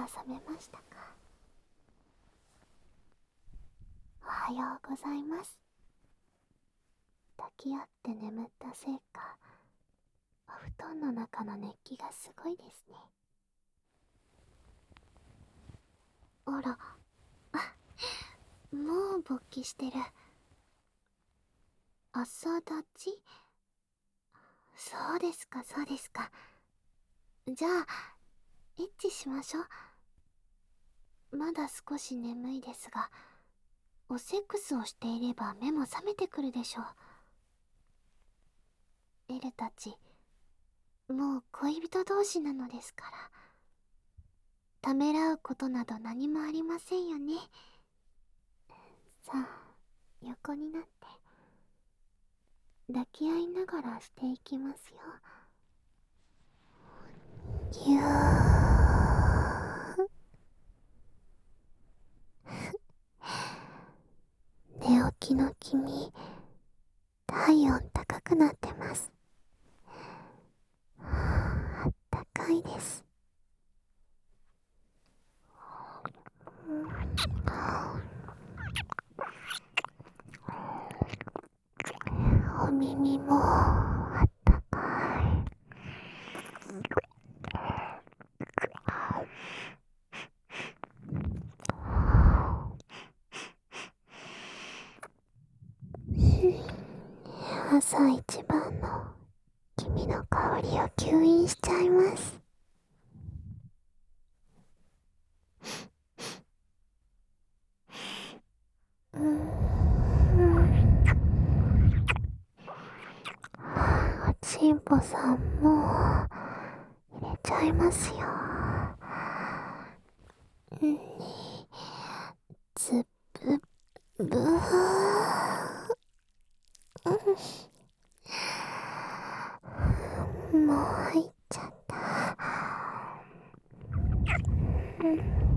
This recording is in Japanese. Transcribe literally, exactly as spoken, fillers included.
覚めましたか？おはようございます。抱き合って眠ったせいか、お布団の中の熱気がすごいですね。あら、あ、もう勃起してる。朝立ち？そうですか、そうですか。じゃあ、エッチしましょう。まだ少し眠いですが、おセックスをしていれば目も覚めてくるでしょう。エルたち、もう恋人同士なのですから。ためらうことなど何もありませんよね。さあ、横になって抱き合いながらしていきますよ。ぎゅー。寝起きの君、体温高くなってます。あったかいです。お耳もあったかい。朝一番の君の香りを吸引しちゃいます。うーん、おちんぽさんも入れちゃいますよ。に、つぶぶー。もう入っちゃった。